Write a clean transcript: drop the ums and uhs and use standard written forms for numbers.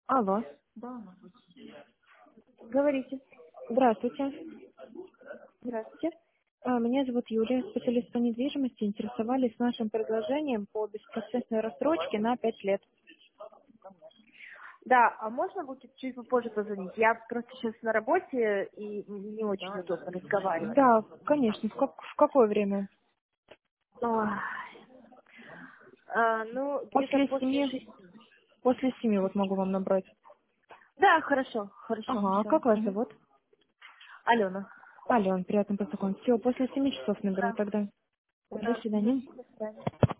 Алло. Говорите. Здравствуйте. Здравствуйте. Меня зовут Юлия, специалист по недвижимости. Интересовались нашим предложением по беспроцентной рассрочке на 5 лет. Да, а можно будет чуть попозже позвонить? Я просто сейчас на работе и не очень удобно разговаривать. Да, конечно. В какое время? Ой. Ну, где-то После после 7. 6. После 7 вот могу вам набрать. Да, хорошо, хорошо, Ага, а все. как вас зовут? Алена. Ален, приятно познакомиться. Все, после 7 часов наберу Да, тогда. До да. свидания. До свидания.